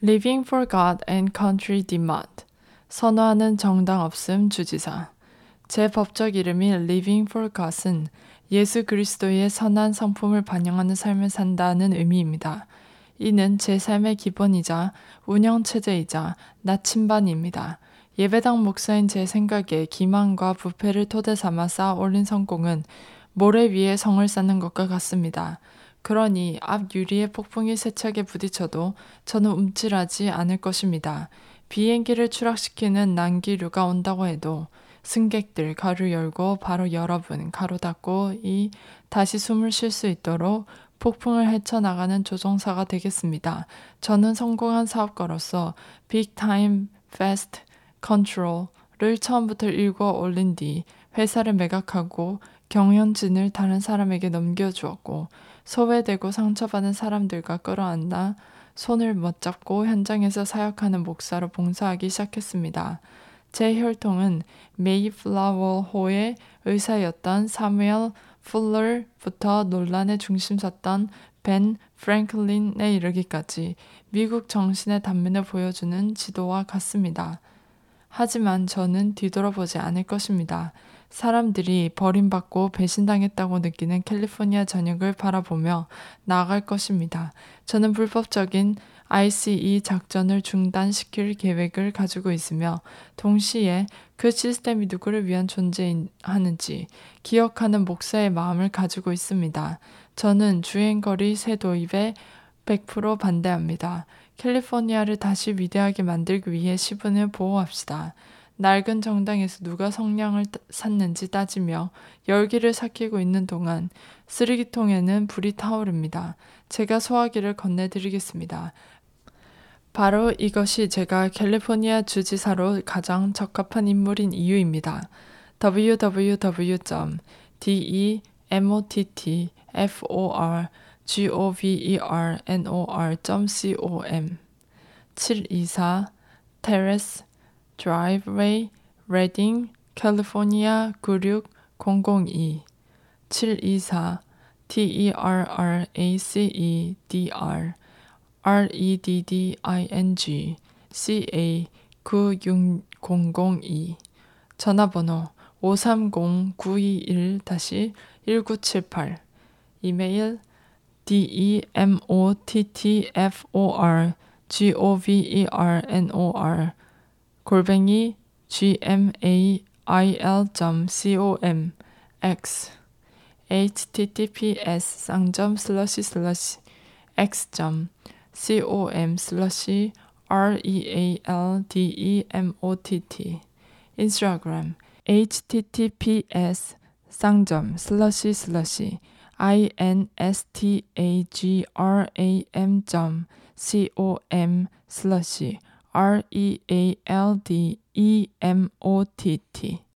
Living for God and Country Demand. 선호하는 정당 없음 주지사. 제 법적 이름이 Living for God은 예수 그리스도의 선한 성품을 반영하는 삶을 산다는 의미입니다. 이는 제 삶의 기본이자 운영체제이자 나침반입니다. 예배당 목사인 제 생각에 기만과 부패를 토대 삼아 쌓아 올린 성공은 모래 위에 성을 쌓는 것과 같습니다. 그러니 앞 유리에 폭풍이 세차게 부딪혀도 저는 움찔하지 않을 것입니다. 비행기를 추락시키는 난기류가 온다고 해도 승객들 가로 열고 바로 여러분 가로 닫고 다시 숨을 쉴 수 있도록 폭풍을 헤쳐나가는 조종사가 되겠습니다. 저는 성공한 사업가로서 Big Time Fast Control을 처음부터 읽어 올린 뒤 회사를 매각하고 경영진을 다른 사람에게 넘겨주었고 소외되고 상처받은 사람들과 끌어안아 손을 맞잡고 현장에서 사역하는 목사로 봉사하기 시작했습니다. 제 혈통은 메이플라워호의 의사였던 사무엘 풀러부터 논란의 중심 섰던 벤 프랭클린에 이르기까지 미국 정신의 단면을 보여주는 지도와 같습니다. 하지만 저는 뒤돌아보지 않을 것입니다. 사람들이 버림받고 배신당했다고 느끼는 캘리포니아 전역을 바라보며 나아갈 것입니다. 저는 불법적인 ICE 작전을 중단시킬 계획을 가지고 있으며 동시에 그 시스템이 누구를 위한 존재하는지 기억하는 목사의 마음을 가지고 있습니다. 저는 주행거리 새 도입에 100% 반대합니다. 캘리포니아를 다시 위대하게 만들기 위해 시분을 보호합시다. 낡은 정당에서 누가 성냥을 샀는지 따지며 열기를 삭히고 있는 동안 쓰레기통에는 불이 타오릅니다. 제가 소화기를 건네드리겠습니다. 바로 이것이 제가 캘리포니아 주지사로 가장 적합한 인물인 이유입니다. www.demottforgovernor.com 724 Terrace Driveway, Redding, California 96002 724 TERRACEDR REDDING CA 96002 전화번호 530-921-1978 이메일 demottforgovernor @gmail.com x https://x.com/realdemott 인스타그램 https://instagram.com/realdemott